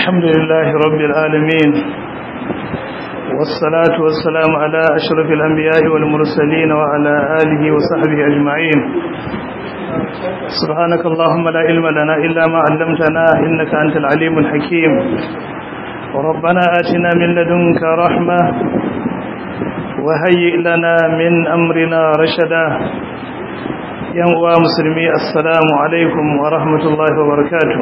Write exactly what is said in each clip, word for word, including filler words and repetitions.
الحمد لله رب العالمين والصلاة والسلام على أشرف الأنبياء والمرسلين وعلى آله وصحبه أجمعين. سبحانك اللهم لا علم لنا إلا ما علمتنا إنك أنت العليم الحكيم. ربنا آتنا من لدنك رحمة وهيئ لنا من أمرنا رشدا. yan uwa musulmi assalamu alaikum wa rahmatullahi wa barakatuh.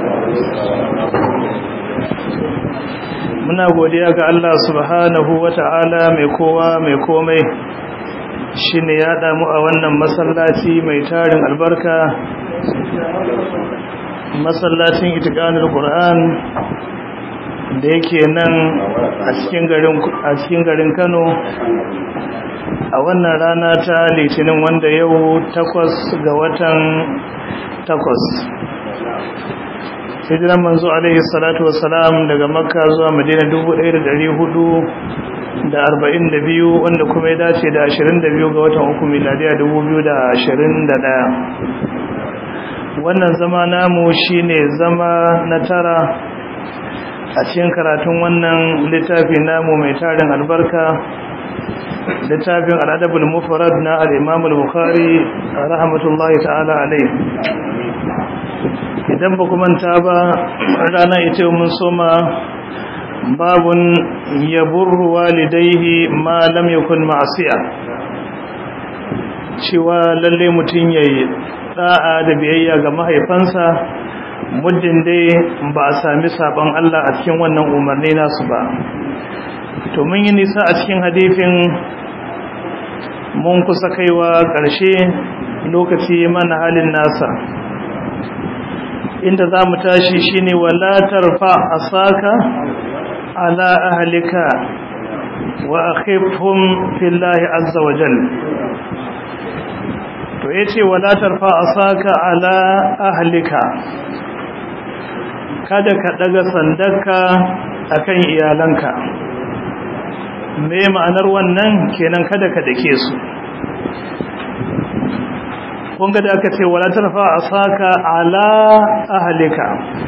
Muna godiya ga Allah subhanahu wa ta'ala mai kowa mai komai shine ya damu a wannan masallaci mai tarin albarka, masallacin itiqanul Qur'an da yake nan a cikin garin a cikin garin Kano a wannan rana ta litinin wanda yau takwas ga watan takwas hijiran manzo alaihi salatu wassalam daga makka zuwa madina dubu ɗaya da ɗari hudu da arba'in da biyu wanda kuma ya dace da ashirin da biyu ga watan uku miladiya dubu biyu da ashirin da ɗaya. Wannan zama namu shine zama na tara a cikin karatun wannan littafi namu mai tarin albarka, littafin al'adabul mufrad na al-imam al-bukhari rahmatullahi ta'ala alayhi. Idan ba ku manta ba, rana ita mun soma babun yaburru walidayhi ma lam yakun ma'siya, cewa lalle mutun yayi da'a da biyayya ga mahaifansa muddin dai ba a sami sabon Allah a cikin wannan umarni nasu ba. To mun yi nisa a cikin hadisin, mun kusa kaiwa ƙarshe, lokaci mana halin nasa, inda za mu tashi shine wala tarfa asaka ala ahlika wa akhifhum fillahi azza wa jalla. to yace wala tarfa asaka ala ahlika, kada ka daga sandarka akan iyalanka. Me ma'anar wannan kenan? Kada ka dake su. kun ga da aka ce wala tarfa asaka ala ahlika,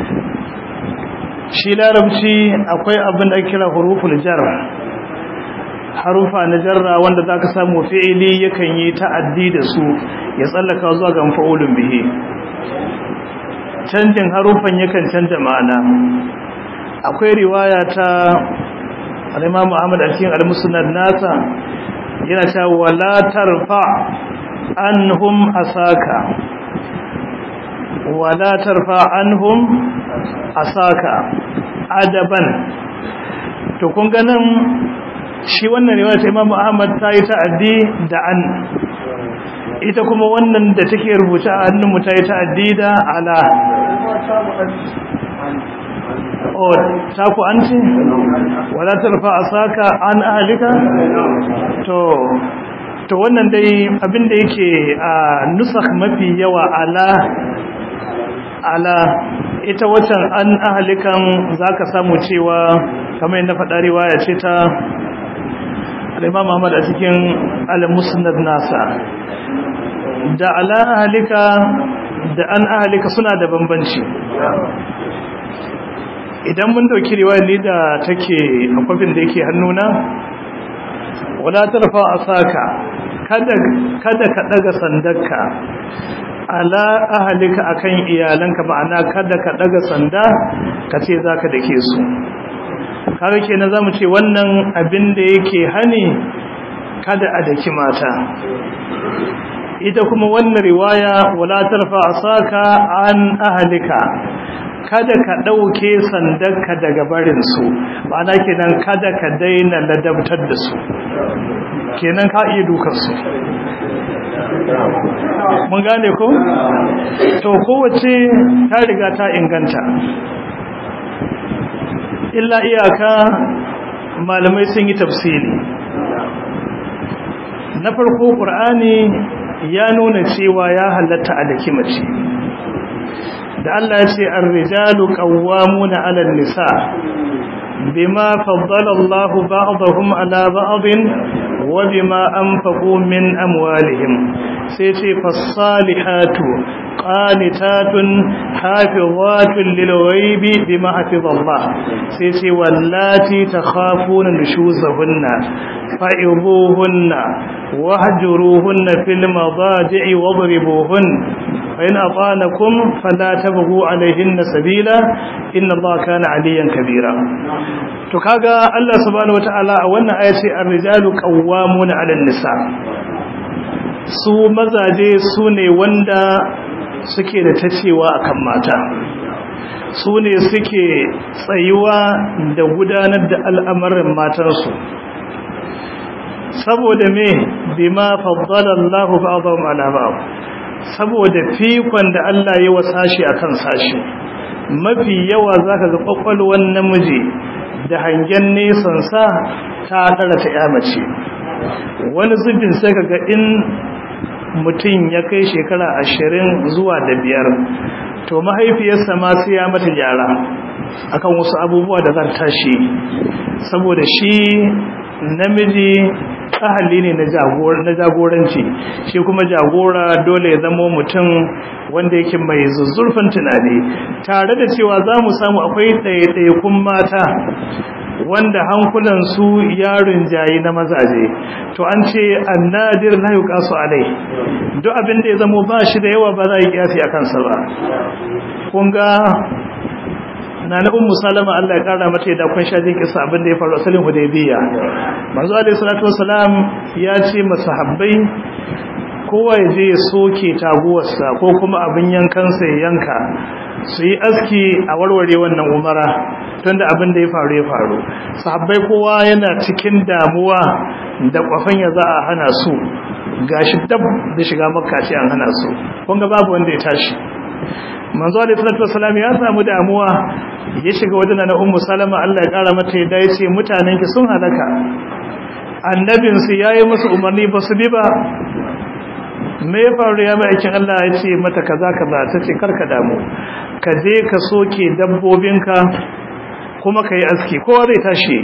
shi larabci akwai abin da kira huruful jar, harufa na jarra wanda zaka samu fi'ili yakan yi ta'addi da su ya tsallaka zuwa ga maf'ulun bihi. canjin harufan yakan canja ma'ana. Akwai riwaya ta al-Imam Ahmad a cikin al-Musnad nasa yana cewa wala tarfa anhum asaka, wala tarfa anhum asaka adaban. to kun ga nan shi wannan riwaya ta Imam Ahmad ta yi ta'addi da an, ita kuma wannan da take rubuta a hannun mu ta yi ta'addi da ala. o ta ku an ce wala tarfa asaka an ahlika. to to wannan dai abinda yake a nusakh mafi yawa ala ala, ita wacan an ahlikan zaka samu cewa kamar yadda faɗa riwaya ce ta Imam Ahmad a cikin al-Musnad nasa. Da ala ahlika da an ahlika suna da bambanci. Idan mun dauki riwayar ne da take a kofin da yake hannuna, wala tarfa asaka, kada kada ka daga sandarka ala ahlika akan iyalanka, ma'ana kada ka daga sanda ka ce zaka dake su. kaga kenan zamu ce wannan abin da yake hani kada a daki mata. Ita kuma wannan riwaya wala tarfa asaka an ahlika, kada ka dauke sandarka daga barin su, ma'ana kenan kada ka daina ladabtar da su, kenan ka iya dukan su. mun gane ko? to kowace ta riga ta inganta, illa iyaka malamai sun yi tafsiri. Na farko, Qur'ani ya nuna cewa ya halatta a daki mace, da Allah ya ce ar-rijalu qawwamuna 'ala an-nisa bima faddala Allahu ba'dahum 'ala ba'din wa bima anfaqu min amwalihim sai ce fasalihatu qanitatun hafizatun lil ghaibi bima hafizallah sai ce wallati takhafuna nushuzahunna fa'ibuhunna wahjuruhunna fil madaji'i wadribuhun fa in atanakum fala tabghu alayhinna sabila inna allaha kana aliyan kabira. To kaga Allah subhanahu wataala a wannan aya ce ar-rijalu qawwamuna 'alan nisa, su mazaje su ne wanda suke da tacewa akan mata, su ne suke tsayuwa da gudanar da al'amarin matansu. Saboda me bima faddala Allah ba'dahum 'ala ba'd, saboda fikon da Allah ya wasashi akan sashi. Mafi yawa zaka ga kwakwalwan namiji da hangen nesan sa ta tara ta yamace. Wani zubin sai kaga in mutum ya kai shekara ashirin zuwa da biyar to mahaifiyarsa ma sai ya mata gyara akan wasu abubuwa da zan tashi, saboda shi namiji ahali ne na jagoranci, shi kuma jagora dole ya zama mutum wanda yake mai zuzzurfin tunani. Tare da cewa za mu samu akwai ɗaiɗaikun mata wanda hankulansu yarin jayi na mazaje, to an ce annadir la yuqasu alai, duk abin da ya zama ba shi da yawa ba za yi kiyasi a kansa ba. Kun ga na na ummu salama Allah ya kara mata da kun sha jin kisa abin da ya faru a salin hudaybiya. Manzo alaihi salatu wasalam ya ce masahabbai kowa ya je ya soke taguwarsa ko kuma abin yankansa ya yanka, su yi aski a warware wannan umara tunda abin da ya faru ya faru. Sahabbai kowa yana cikin damuwa da kwafan ya za a hana su, gashi dab da shiga makka ce an hana su, kun ga babu wanda ya tashi. Manzo alaihi salatu wasalam ya samu damuwa, ya shiga wajen na ummu salama Allah ya kara mata yadda ya ce mutanen ki sun halaka, annabin su yayi musu umarni ba su bi ba. Me ya faru ya mai aikin Allah? Ya ce mata kaza kaza. Ta ce karka damu, ka je ka soke dabbobinka kuma ka yi aski, kowa zai tashi.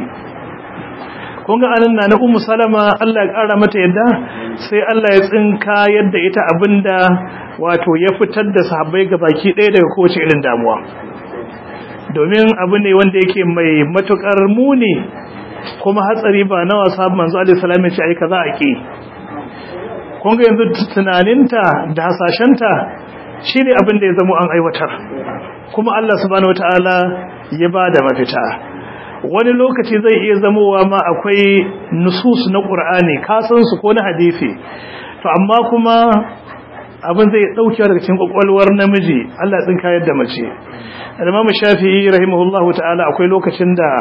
Kun ga anan na ummu salama Allah ya kara mata yadda sai Allah ya tsinka yadda ita abinda wato ya fitar da sahabbai gabaki ɗaya daga kowace irin damuwa, domin abu ne wanda yake mai matukar muni kuma hatsari ba na wasa. Manzo alaihi salam ya ce ai kaza a ki. Kun ga yanzu tunaninta da hasashenta shine abin da ya zama an aiwatar, kuma Allah subhanahu wataala ya bada mafita. Wani lokaci zai iya zamowa ma akwai nusus na Qur'ani ka san su ko na hadisi, to amma kuma abin zai dauke daga cikin kokwalwar namiji. Allah ya tsinka yadda mace. Imam Shafi'i rahimahullahu ta'ala akwai lokacin da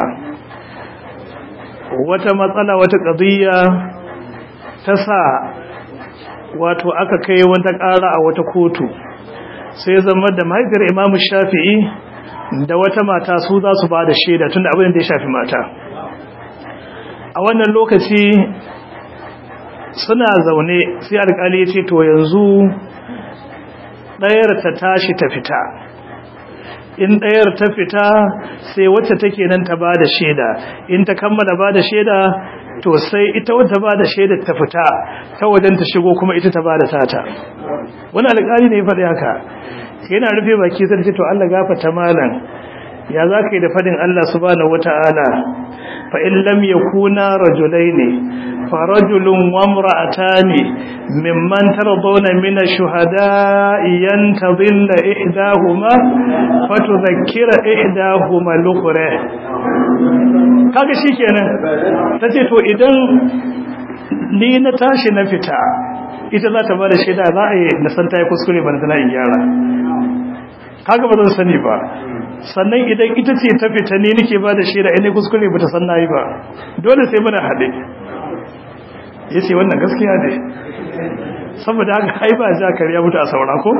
wata matsala wata qadiyya ta sa wato aka kai wata ƙara a wata kotu, sai zama da mahaifiyar Imam Shafi'i da wata mata su za su ba da shaida tunda abin da ya shafi mata. A wannan lokaci suna zaune sai alƙali ya ce to yanzu ɗayar ta tashi ta fita, in ɗayar ta fita sai wacce take nan ta ba da shaida, in ta kammala ba da shaida to sai ita wata ba da shaida ta fita ta wajen ta shigo kuma ita ta ba da tata. Wani alƙali ne ya faɗi haka, yana rufe baki zai ce to Allah gafarta malam, ya za ka yi da faɗin Allah subhanahu wata'ala fa in lam yakuna rajulaini fa rajulun wa imra'atani mimman tardawna min ash-shuhada'i yantadilla ihdahuma fatudhakkira ihdahuma al-ukhra. Kaga shikenan tace to idan ni na tashi na fita ita za ta bada shaida, za a yi na san ta yi kuskure ba na in gyara, kaga ba zan sani ba. Sannan idan ita ce ta fita ne nake bada shaida in kuskure ba ta san nayi ba, dole sai muna haɗe. Yace wannan gaskiya ne, saboda haka ai ba ja kariya mutu a saura ko.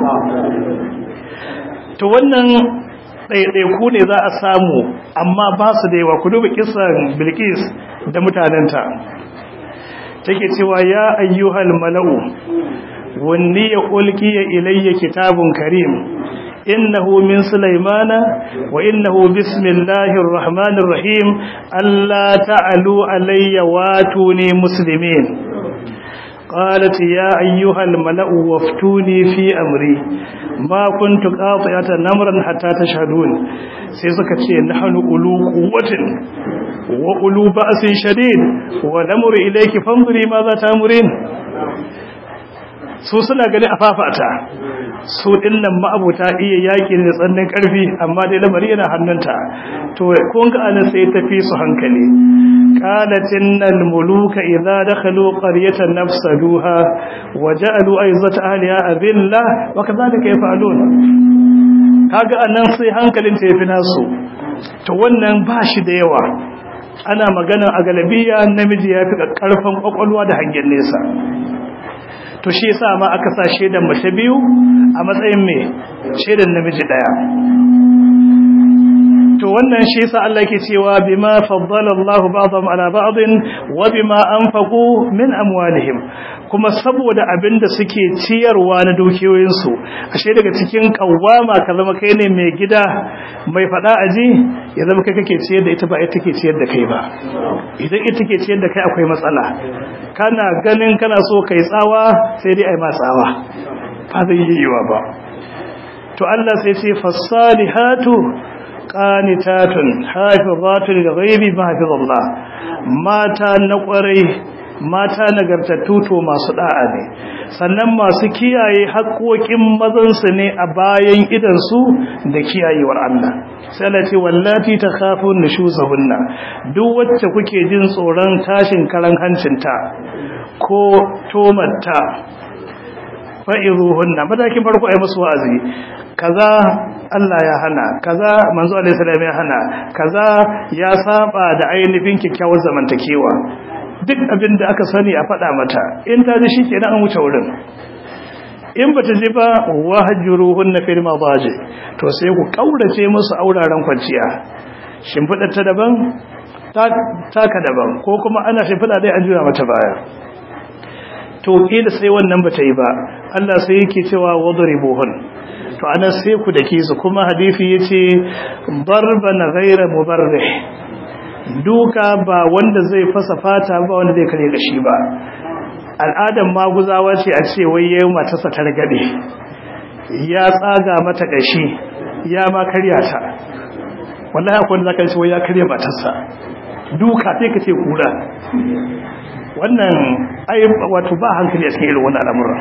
To wannan ɗaiɗaiku ne za a samu amma ba su da yawa. Ku duba kisan Bilqis da mutanenta, take cewa ya ayyuhal mala'u wanni ya ulqiya ilayya kitabun karim innahu min sulaymana wa innahu bismillahir rahmanir rahim alla ta'alu alayya watuni muslimin. qalat ya ayyuhal mala'u waftuni fi amri ma kuntu qati'atan amran hatta tashhadun sai suka ce nahnu ulu quwwatin wa ulu ba'sin shadid wa lamru ilayki fanzuri ma za ta'murin su suna gani a fafata su dinnan ma'abuta iya yaki da tsannin karfi amma dai lamari yana hannunta to kun ga anan sai tafi su hankali qalatin al muluka idza dakhalu qaryatan nafsaduha wa ja'alu aizata ahliha adilla wa kadhalika yaf'alun kaga anan sai hankalin ta yafi nasu to wannan ba shi da yawa ana magana a galabiya namiji yafi karfin kwakwalwa da hangen nesa to shi yasa ma aka sa shedan mace biyu a matsayin me shedan namiji daya to wannan shi yasa Allah yake cewa bima faddala Allahu ba'dhum ala ba'din wa bima anfaqu min amwalihim kuma saboda abinda suke ciyarwa na dukiyoyin su ashe daga cikin kawama ka zama kai ne mai gida mai fada aji ya zama kai kake ciyar da ita ba ita take ciyar da kai ba idan ita take ciyar da kai akwai matsala kana ganin kana so kai tsawa sai dai ai ma tsawa ba zai yi yiwa ba to Allah sai ce fasalihatu qanitatun hafizatun lil-ghaibi ma hafizallah mata na kwarai mata nagartattu to masu da'a ne sannan masu kiyaye haƙoƙin mazan su ne a bayan idan su da kiyayewar Allah sai Allah ce wallati takhafun nushuzahunna duk wacce kuke jin tsoron tashin karan hancinta ko tomatta fa'iruhunna matakin farko ai musu wa'azi kaza Allah ya hana kaza manzo alaihi salam ya hana kaza ya saba da ainihin kikkiawar zamantakewa duk abin da aka sani a faɗa mata in ta ji shikenan an wuce wurin in bata ji ba wahjuruhunna fil madaji to sai ku kaurace musu auraren kwanciya shimfida ta daban taka daban ko kuma ana shimfida dai an jura mata baya to kila sai wannan bata yi ba Allah sai yake cewa wadribuhun to ana sai ku dake su kuma hadisi yace darban ghayra mubarrih duka ba wanda zai fasa fata ba wanda zai kare gashi ba al'adan maguzawa ce a ce wai yayin matarsa ta ragade ya tsaga mata gashi ya ma karya ta wallahi akwai wanda zaka ce wai ya karya matarsa duka sai ka ce kura wannan ai wato ba hankali a cikin irin wannan al'amuran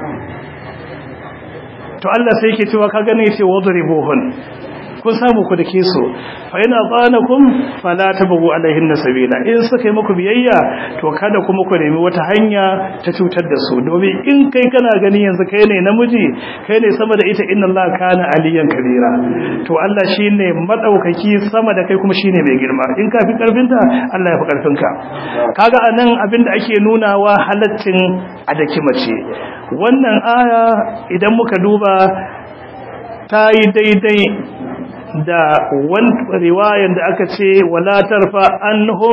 to Allah sai yake cewa ka gane ce wadribuhun kun samu ku dake su fa ina zanakum fala tabu alaihin sabila in suka yi muku biyayya to kada kuma ku nemi wata hanya ta cutar da su domin in kai kana gani yanzu kai ne namiji kai ne sama da ita inna Allah kana aliyan kabira to Allah shine madaukaki sama da kai kuma shine mai girma in ka fi karfinta Allah ya fi karfinka kaga anan abinda ake nunawa halaccin adaki mace wannan aya idan muka duba ta yi daidai da wani riwayan da aka ce wala tarfa anhum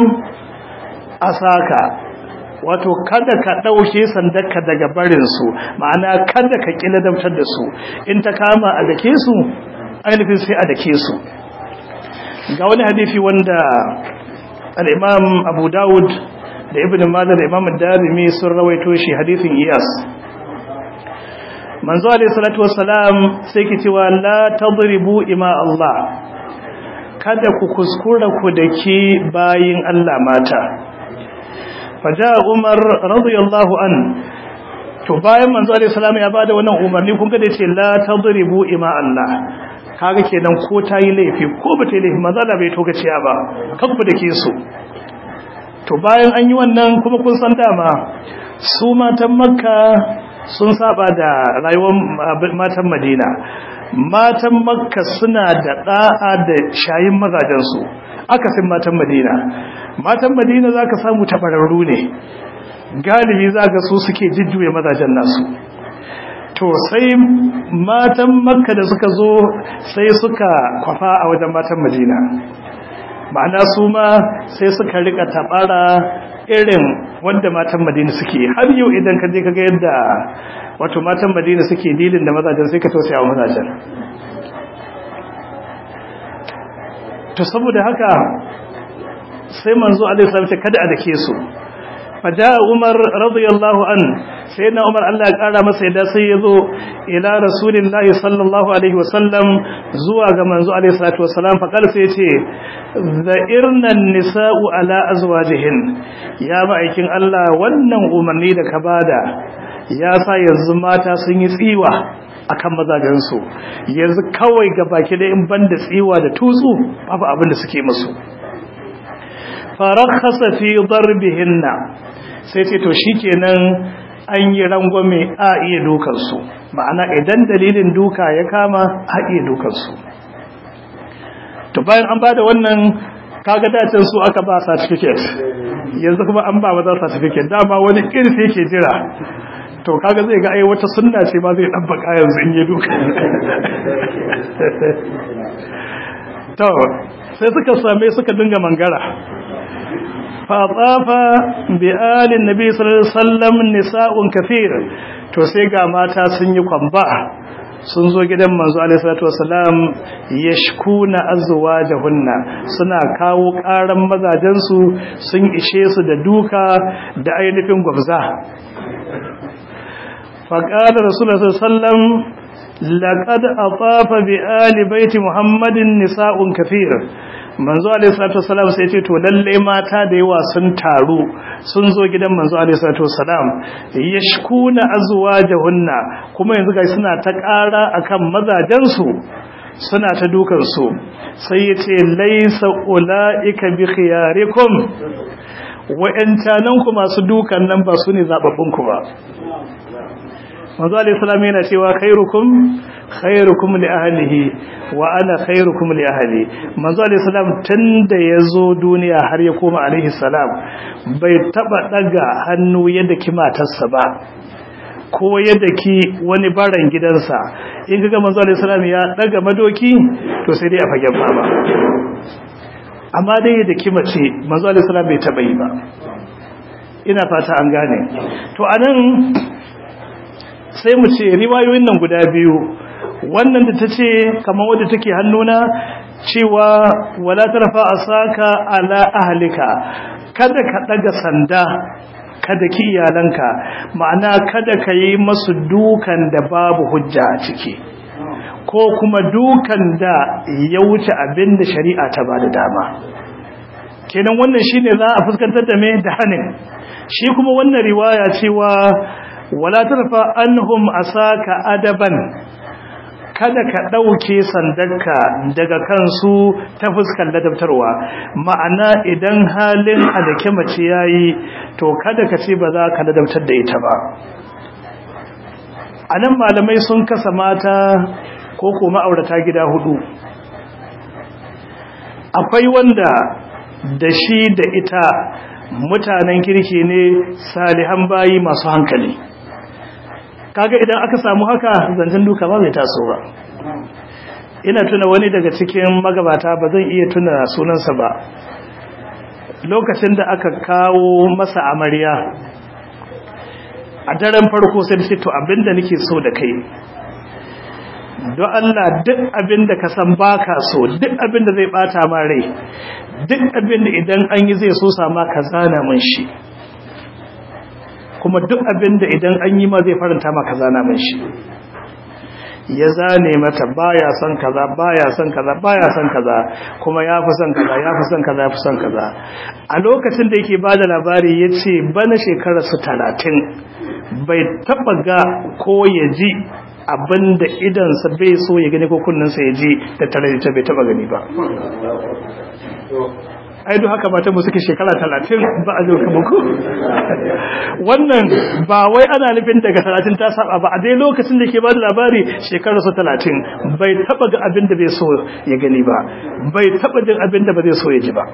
asaka wato kada ka dauke sandarka daga barin su ma'ana kada ka kila damtar da su in ta kama a dake su ainihin sai a dake su ga wani hadisi wanda al-Imam Abu Dawud da Ibn Majah da Imam Ad-Darimi sun rawaito shi hadisin Iyas manzo alayhi salatu wassalam sai ki cewa la tadribu ima Allah kada ku kuskura ku dake bayin Allah mata faja Umar radiyallahu an to bayan manzo alayhi salam ya bada wannan umarni kun ga da yace la tadribu ima Allah kaga kenan ko tayi laifi ko ba ta yi laifi manzo Allah bai toga ciya ba kan ku dake su to bayan an yi wannan kuma kun san dama su matan Makka sun saba da rayuwar matan Madina matan Makka suna da da'a da shayin mazajensu akasin matan Madina matan Madina zaka samu tabararru ne galibi zaka su suke jujjuye mazajen nasu to sai matan Makka da suka zo sai suka kwafa a wajen matan Madina ma'ana su ma sai suka rika tabara irin wanda matan Madina suke har yau idan ka je ka ga yadda wato matan Madina suke dilin da mazajen sai ka tausaya wa mazajen to saboda haka sai manzo alaihi salam ce kada a dake su faja Umar radiyallahu an sai na Umar Allah ya kara masa yadda sai yazo ila rasulillahi sallallahu alaihi wasallam zuwa ga manzo alaihi salatu wasallam fa kala sai yace za'irna nisa'u ala azwajihin ya ma'aikin Allah wannan umarni da ka bada ya sa yanzu mata sun yi tsiwa akan mazajensu yanzu kawai ga baki da in banda tsiwa da tutsu babu abin da suke musu farakhasa fi darbihinna sai ce to shikenan an yi rangwame a iya dukan su ma'ana idan dalilin duka ya kama a iya dukan su to bayan an bada wannan kaga dacin su aka ba certificate yanzu kuma an ba maza certificate dama wani kirfi yake jira to kaga zai ga ai wata sunna ce ma zai dabbaka yanzu in yi duka to sai suka same suka dinga mangara fa tafa bi alin nabi sallallahu alaihi wasallam nisa'un kathir to sai ga mata sun yi kwamba sun zo gidan manzo alaihi salatu wasallam yashkuna azwajahunna suna kawo karan mazajen su sun ishe su da duka da ainihin gwabza فقال رسول الله صلى الله عليه وسلم لقد أطاف بآل بيت محمد نساء كثير manzo alaihi salatu wasalam sai ce to lalle mata da yawa sun taru sun zo gidan manzo alaihi salatu wasalam yashkuna azwajahunna kuma yanzu ga suna ta ƙara akan mazajen su suna ta dukan su sai yace laysa ulaika bi khiyarikum wa'antanan ku masu dukan nan ba su ne zababbun ku ba manzo alayhi salam yana cewa khairukum khairukum li ahlihi wa ana khairukum li ahli manzo alayhi salam tunda yazo duniya har ya koma alayhi salam bai taba daga hannu yadda kimatarsa ba ko yadda ki wani baran gidansa in kaga manzo alayhi salam ya daga madoki to sai dai a fagen fama amma dai da kimace manzo alayhi salam bai taba yi ba ina fata an gane to anan sai mu ce riwayoyin nan guda biyu wannan da ta ce kamar wadda take hannuna cewa wala tarfa asaka ala ahlika kada ka daga sanda kada ki iyalanka ma'ana kada ka yi masu dukan da babu hujja a ciki ko kuma dukan da ya wuce abin da shari'a ta bada dama kenan wannan shine za a fuskantar da me da hanin shi kuma wannan riwaya cewa wala tarfa anhum asaka adaban kada ka dauke sandarka daga kansu ta fuskar ladabtarwa ma'ana idan halin adake mace yayi to kada ka ce ba za ka ladabtar da ita ba anan malamai sun kasa mata ko kuma aurata gida hudu akwai wanda da shi da ita mutanen kirki ne salihan bayi masu hankali kaga idan aka samu haka zancen duka ba zai taso ba ina tuna wani daga cikin magabata ba zan iya tuna sunansa ba lokacin da aka kawo masa amarya a daren farko sai ce to abinda nake so da kai don Allah duk abinda ka san baka so duk abinda zai bata ma rai duk abinda idan an yi zai so sama ka zana mun shi kuma duk abinda idan an yi ma zai faranta maka zana min shi ya zane mata baya son kaza baya son kaza baya son kaza kuma yafi son kaza yafi son kaza yafi son kaza a lokacin da yake bada labari yace bana shekarar su talatin bai taba ga ko ya ji abinda idan sa bai so ya gani ko kunnin sa ya ji da tare da bai taba gani ba ai duk haka matan mu suke shekara talatin ba a zo kamar ku wannan ba wai ana nufin daga talatin ta saba ba a dai lokacin da ke ba da labari shekarar su talatin bai taba ga abin da bai so ya gani ba bai taba jin abin da ba zai so ya ji ba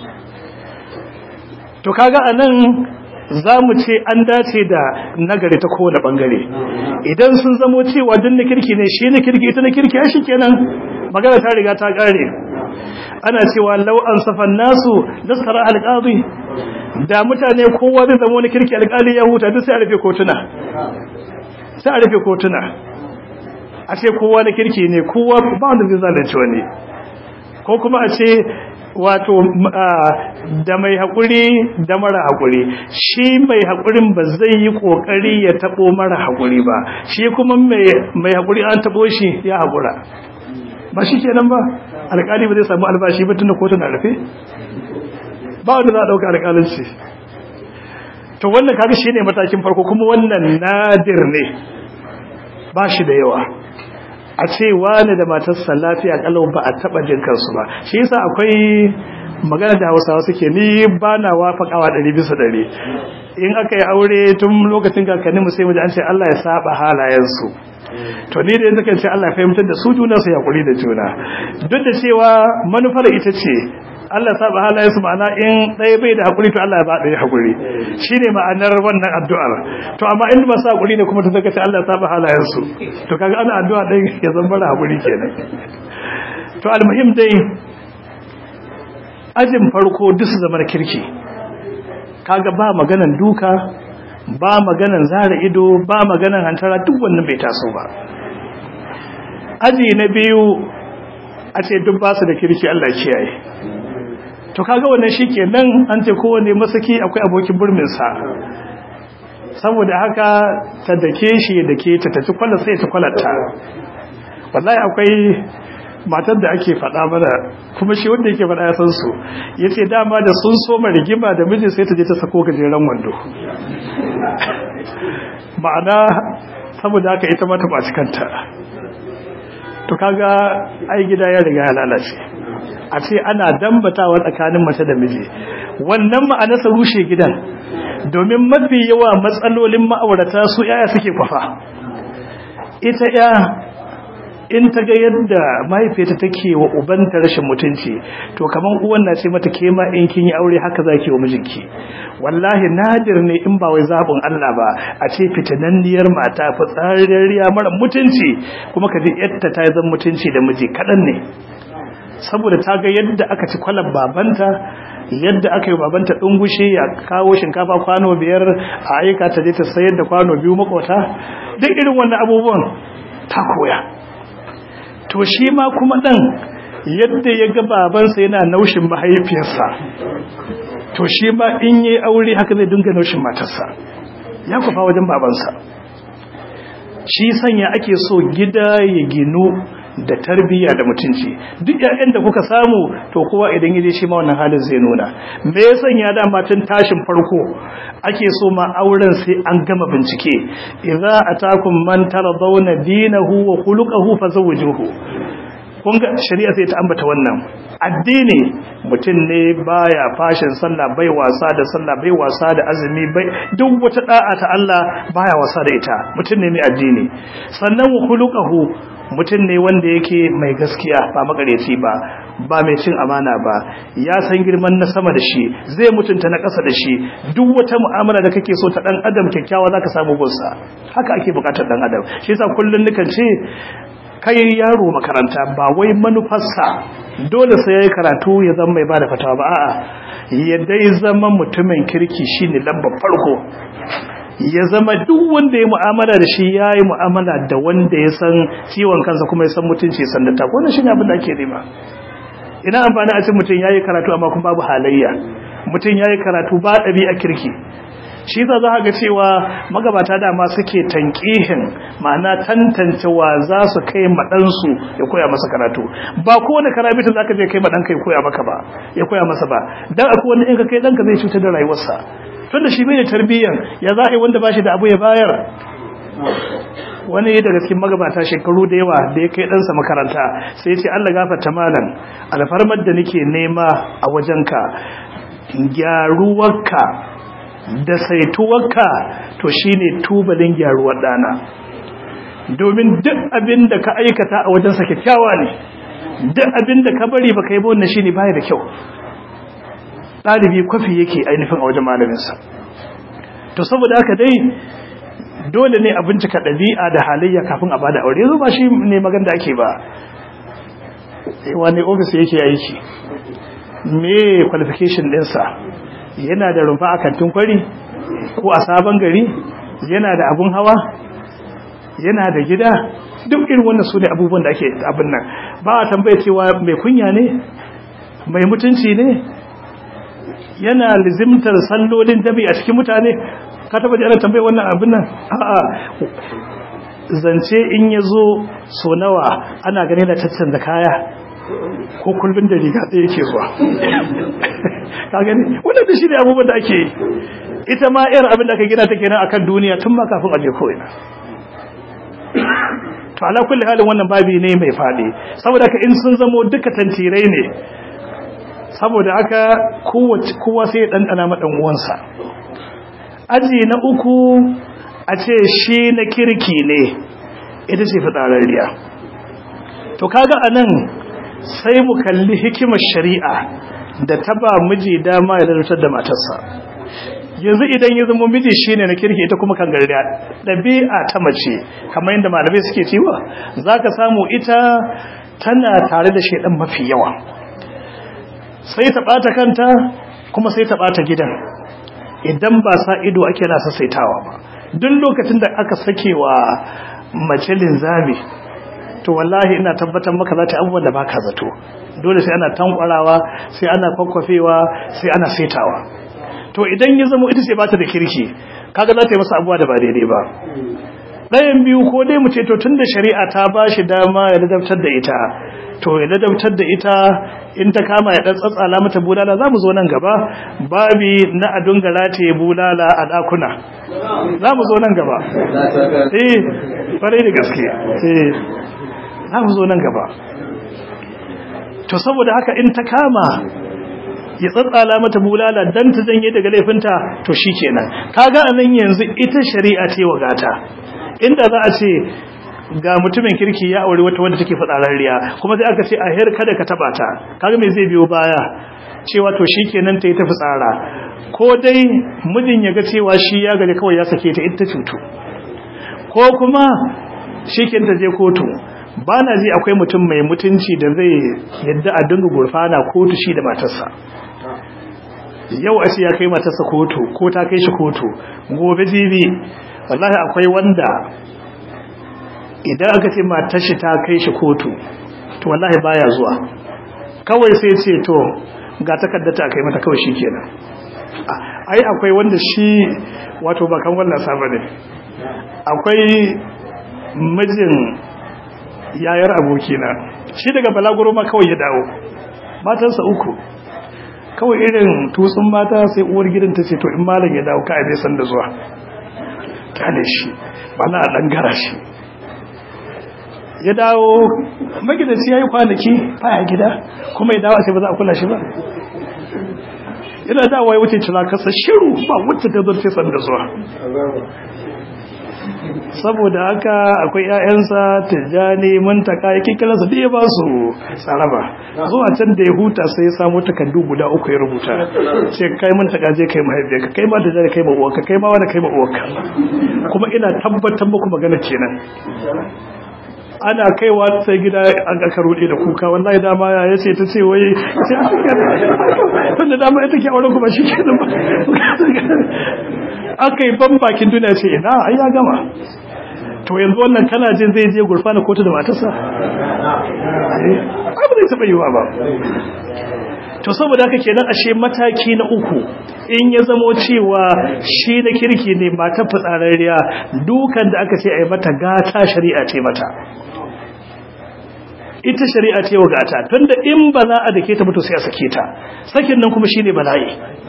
to kaga anan za mu ce an dace da nagari ta kowane bangare idan sun zamo cewa duk na kirki ne shi na kirki ita na kirki ya shi kenan magana ta riga ta kare ana cewa law an safan nasu daskara alqadi da mutane kowa zai zama wani kirki alqali ya huta duk sai a rufe kotuna sai a rufe kotuna a ce kowa na kirki ne kowa ba wanda zai zalunci wani ko kuma a ce wato da mai haƙuri da mara haƙuri, shi mai haƙurin ba zai yi ƙoƙari ya taɓo mara haƙuri ba, shi kuma mai haƙuri an taɓo shi ya haƙura ba shi kenan ba, alƙali ba zai samu albashi ba tunda kotu na rufe ba wanda za a ɗauka alƙalinci. To wannan kaga shi ne matakin farko, kuma wannan nadir ne ba shi da yawa a ce wani da matarsa lafiya kalau ba a taba jin kansu ba. Shi yasa akwai magana da Hausawa suke, ni ba na wafakawa ɗari bisa ɗari. In aka yi aure tun lokacin kakanninmu sai mu ji an ce Allah ya saba halayensu, to ni da yanzu kan ce Allah ya fahimtar da su juna su yakuri da juna, duk da cewa manufar ita ce Allah saba halayensu, ma'ana in ɗaya bai da haƙuri to Allah ya ba ɗaya haƙuri, shi ne ma'anar wannan addu'ar. To amma in ba su haƙuri ne kuma ta zaka ce Allah saba halayensu, to kaga ana addu'a ɗaya ya zama mara haƙuri kenan. To almuhim dai ajin farko duk su zama kirki, kaga ba maganan duka, ba maganan zara ido, ba maganan hantara, duk wannan bai taso ba. Aji na biyu a ce duk ba su da kirki, Allah kiyaye. To kaga wannan shikenan an ce kowanne masaki akwai abokin burmin sa, saboda haka ta dake shi da ke ta tafi kwalla sai ta kwalata. Wallahi akwai matar da ake faɗa mana, kuma shi wanda yake faɗa ya san su, yace dama da sun so ma rigima da miji sai ta je ta sako gajeren wando, ma'ana saboda haka ita ma ta baci kanta. To kaga ai gida ya riga ya lalace, a ce ana dambatawa tsakanin mace da miji, wannan ma'anarsa rushe gidan, domin mafi yawa matsalolin ma'aurata su yaya suke kwafa. Ita ya in ta ga yadda mahaifiyarta take wa ubanta rashin mutunci, to kaman uwan na ce mata ke ma in kin yi aure haka zaki wa mijinki. Wallahi nadir ne in ba wai zabun Allah ba, a ce fitananniyar mata fitsararriya mara mutunci kuma ka ji yadda ta zan mutunci da miji, kadan ne. Saboda ta ga yadda aka ci kwalar babanta, yadda aka yi babanta dungushe ya kawo shinkafa kwano biyar a aika ta je ta sayar da kwano biyu makota, duk irin wannan abubuwan ta koya. To shi ma kuma dan yadda ya ga babansa yana naushin mahaifiyarsa, to shi ma in yi aure haka zai dinga naushin matarsa, ya kufa wajen babansa. Shi sanya ake so gida ya ginu da tarbiyya da mutunci. Duk ƴaƴan da kuka samu to kowa idan yaje shi ma wannan halin zai nuna. Me ya sanya da matan tashin farko ake so ma auren sai an gama bincike, idza atakum man taradawna dinahu wa khuluquhu fazawwijuhu. Kun ga shari'a sai ta ambata wannan. Addini mutum ne baya fashin sallah, bai wasa da sallah, bai wasa da azumi, bai duk wata da'a ta Allah baya wasa da ita, mutum ne mai addini. Sannan wa khuluquhu, mutum ne wanda yake mai gaskiya, ba makareci ba, ba mai cin amana ba, ya san girman na sama da shi, zai mutunta na ƙasa da shi. Duk wata mu'amala da kake so ta dan adam kyakkyawa zaka samu gunsa, haka ake bukatar dan adam. Shi yasa kullun nukan ce kai yaro makaranta ba wai manufarsa dole sai yayi karatu ya zama mai bada fatawa ba, a'a ya dai zama mutumin kirki shine lambar farko. Ya zama duk wanda ya mu'amala da shi ya yi mu'amala da wanda ya san ciwon kansa kuma ya san mutunci san da ta. Wannan shi ne abin da ake nema. Ina amfani a cikin mutum ya yi karatu amma kuma babu halayya, mutum ya yi karatu ba ɗabi'a kirki. Shi za za ga cewa magabata dama suke tanƙihin, ma'ana tantance wa za su kai maɗansu ya koya masa karatu. Ba kowane karabita za ka je kai maɗanka ya koya maka ba, ya koya masa ba, don akwai wani in ka kai ɗanka zai cutar da rayuwarsa. Tunda shi bai da tarbiyyan, ya za a yi wanda ba shi da abu ya bayar. Wani daga cikin magabata shekaru da yawa da ya kai ɗansa makaranta sai ce Allah gafarta malam, alfarmar da nake nema a wajenka, gyaruwarka da saituwarka to shine tubalin gyaruwar ɗana, domin duk abin da ka aikata a wajensa kyakkyawa ne, duk abin da ka bari ba ka yi ba wannan shine baya da kyau. Ɗalibi kwafi yake ainihin a wajen malaminsa. To saboda haka dai dole ne a bincika ɗabi'a da halayya kafin a bada aure. Yanzu ba shi ne magan da ake ba, wani ofis yake aiki, me qualification ɗinsa, yana da rumfa a kantin kwari ko a sabon gari, yana da abun hawa, yana da gida, duk irin wannan su ne abubuwan da ake abin nan. Ba a tambaya cewa mai kunya ne, mai mutunci ne yana lizimtar sallolin jami'i a cikin mutane ka taba ji ana tambaye wannan abin nan a'a zance in yazo so nawa ana gane da tattan da kaya ko kullun da riga tsaye yake zuwa ka gani wannan da shi ne abubuwan da ake yi ita ma yar abin da aka gina take nan akan duniya tun ma kafin aje ko ina to ala kulli halin wannan babi ne mai fadi saboda ka in sun zamo duka tantirai ne saboda haka kowace kowa sai ya dandana ma dan uwansa aji na uku a ce shi na kirki ne ita ce fitsararriya to kaga anan sai mu kalli hikimar shari'a da ta ba miji dama ya rarratar da matarsa yanzu idan ya zama miji shine na kirki ita kuma kan garriya dabi'a ta mace kamar yadda malamai suke cewa zaka samu ita tana tare da shedan mafi yawa sai ta bata kanta kuma sai ta bata gidan idan ba sa ido ake na sassaitawa ba duk lokacin da aka sakewa mace linzami to wallahi ina tabbatar maka za ta abubuwan da baka zato dole sai ana tankwarawa sai ana kwakwafewa sai ana saitawa to idan ya zama ita ce bata da kirki kaga za ta yi masa abuwa da ba daidai ba ɗayan biyu ko dai mu ce to tunda shari'a ta ba shi dama ya ladabtar da ita to ya ladabtar da ita in ta kama ya dan tsatsala mata bulala zamu zo nan gaba babi na adun galate bulala a dakuna zamu zo nan gaba eh fare da gaske eh zamu zo nan gaba to saboda haka in ta kama ya tsatsala mata bulala dan ta janye daga laifinta to shikenan kaga anan yanzu ita shari'a ce wagata inda za a ce ga mutumin kirki ya aure wata wanda take fitsararriya kuma sai aka ce a her kada ka taba ta kaga me zai biyo baya cewa to shikenan ta yi ta fitsara ko dai mijin ya ga cewa shi ya gaje kawai ya sake ta ita cutu ko kuma shikenan ta je kotu bana ji akwai mutum mai mutunci da zai yadda a dinga gurfana kotu shi da matarsa yau a ce ya kai matarsa kotu ko ta kai shi kotu gobe jibi wallahi akwai wanda idan aka ce matar shi ta kai shi kotu to wallahi baya zuwa kawai sai ce to ga takaddata kai mata kawai shikenan ai akwai wanda shi wato bakan wannan saba ne akwai mijin yayar abokina shi daga balaguro ma kawai ya dawo matansa uku kawai irin tutsun mata sai uwar gidan ta ce to in malam ya dawo ka bai san da zuwa kale shi bana dan gara shi ya dawo magidanci yayi kwanaki baya gida kuma ya dawo sai ba za a kula shi ba ina dawo ya wuce cila kasa shiru ba wacce ta zo sai san da zuwa saboda haka akwai ƴaƴansa Tijjani Muntaka yake kira su da ba su saraba zuwa can da ya huta sai ya samu takardu guda uku ya rubuta ce kai Muntaka je kai mahaifiyarka kai ma Tijjani kai ma uwarka kai ma wani kai ma uwarka kuma ina tabbatar muku magana kenan ana kaiwa sai gida an ga karude da kuka wallahi dama ya yace ta ce wai ce wanda dama ita ke auren kuma shi kenan ba aka yi ban bakin duniya ce ina ai ya gama to yanzu wannan kana jin zai je gurfana kotu da matarsa ai ba zai taba yiwa ba to saboda haka kenan ashe mataki na uku in ya zamo cewa shi da kirki ne matar fitsararriya dukan da aka ce ai mata gata shari'a ce mata ita shari'a ce wa gata tunda in ba za a dake ta mutu sai a sake ta sakin nan kuma shine bala'i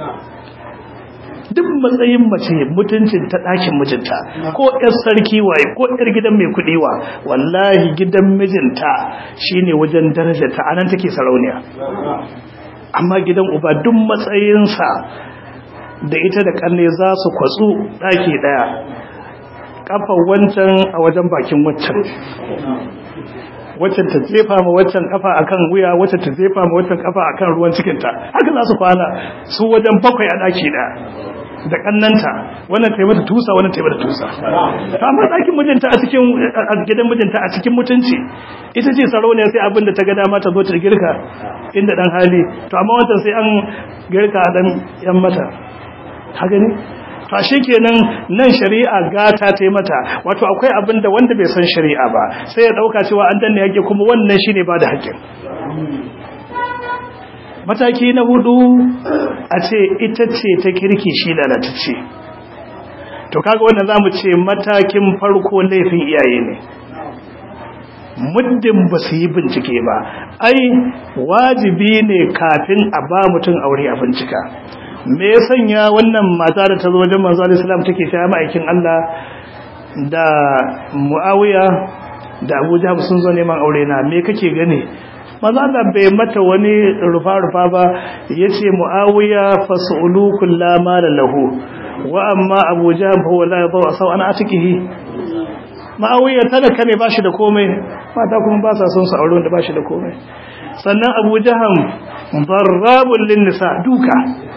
duk matsayin mace mutuncin ta ɗakin mijinta ko ƴar sarki waye ko ƴar gidan mai kuɗi wa wallahi gidan mijinta shine wajen darajarta anan take sarauniya amma gidan uba duk matsayinsa da ita da kanne za su kwatsu ɗaki ɗaya kafa wancan a wajen bakin waccan waccan ta jefa ma waccan kafa akan wuya waccan ta jefa ma waccan kafa akan ruwan cikinta haka za su kwana su wajen bakwai a ɗaki ɗaya da kannanta wannan tayi mata tusa wannan tayi mata tusa to amma dakin mijinta a cikin gidan mijinta a cikin mutunci ita ce sarauniya sai abin da ta ga dama ta zo ta girka inda dan hali to amma wannan sai an girka dan yan mata ka gani to kenan nan shari'a gata tayi mata wato akwai abin da wanda bai san shari'a ba sai ya dauka cewa an danne yake kuma wannan shine ba da haƙƙin mataki na hudu a ce ita ce ta kirki shi lalatacce. To kaga wannan zamu ce matakin farko laifin iyaye ne, muddin ba su yi bincike ba. Ai wajibi ne kafin a ba mutum aure a bincika. Me ya sanya wannan mata da ta zo wajen manzo Allah sallallahu alaihi wasallam take cewa ma'aikin Allah da Muawiya da Abu Jahl sun zo neman aure na, me kake gani? Manzo Allah bai mata wani rufa-rufa ba, yace Muawiya fasulu kullama lahu wa amma Abu Jahl fa wala yadau saw ana atikihi. Muawiya talaka ne bashi da komai, mata kuma ba sa son su aure wanda bashi da komai. Sannan Abu Jahl darrabul lin nisa, duka.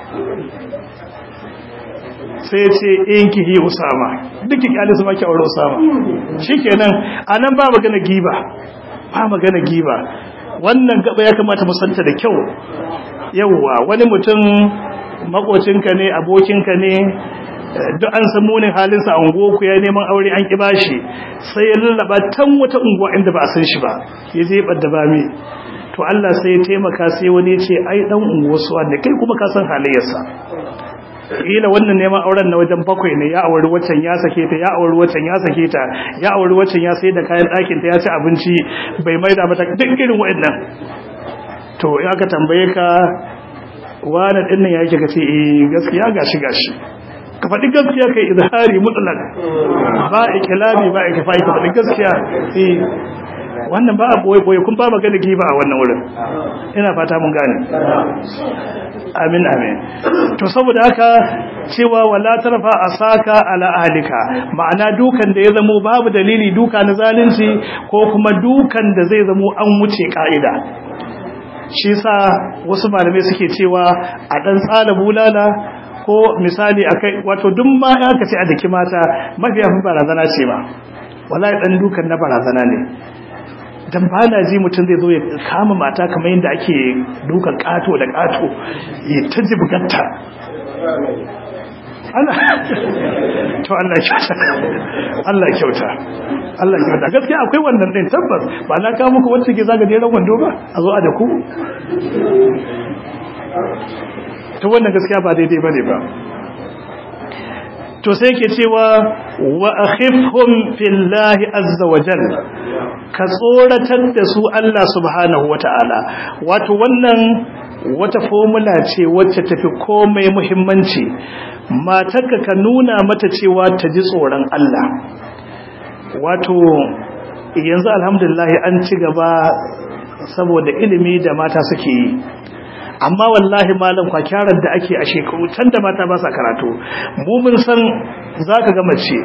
Sai ce in kihi Usama, duk kyale su maki aure Usama. Shikenan anan ba magana giba, ba magana giba. Wannan gaba ya kamata mu santa da kyau. Yawwa, wani mutum makocinka ne, abokinka ne, duk an san munin halinsa a unguwarku ya neman aure an ki bashi, sai ya lallaba tan wata unguwa inda ba a san shi ba, ya je badda ba mi. To Allah sai ya taimaka, sai wani ya ce ai dan unguwar su wanda kai kuma ka san halayyarsa. Kila wannan neman auren na wajen bakwai ne, ya auri waccan ya sake ta, ya auri waccan ya sake ta, ya auri waccan ya sai da kayan ɗakin ta, ya ci abinci bai maida mata, duk irin waɗannan. To ya ka tambaye ka wani ɗin nan yake ka ce eh gaskiya gashi gashi, ka faɗi gaskiya kai izhari mutlaq, ba iklami ba ikfai, ka faɗi gaskiya. eh wannan ba a boye boye, kun ba magana giba a wannan wurin. Ina fata mun gane. Amin amin. To saboda haka cewa wala tarfa asaka ala ahlika, ma'ana dukan da ya zamo babu dalili, duka na zalunci ko kuma dukan da zai zamo an wuce ka'ida. Shi sa wasu malamai suke cewa a dan tsala bulala, ko misali akai, wato duk ma ya kace a daki mata mafiyafin barazana ce ba, wallahi dan dukan na barazana ne. Dan ba na ji mutum zai zo ya kama mata kamar yadda ake dukan kato da kato ya ta jibgatta. Allah to Allah kyauta, Allah kyauta, Allah kyauta. Gaskiya akwai wannan din tabbas, ba na kawo muku wacce ke zaga jeran wando ba a zo a da ku. To wannan gaskiya ba daidai bane ba. To sai ke cewa wa akhifhum fillahi azza wa jalla, ka tsoratar da su Allah subhanahu wata'ala. Wato wannan wata formula ce wacce tafi komai muhimmanci. Matarka ka nuna mata cewa ta ji tsoron Allah. Wato yanzu alhamdulillah an ci gaba saboda ilimi da mata suke yi, amma wallahi malam kwakyarar da ake a shekaru can da mata ba sa karatu. Mu mun san zaka ga mace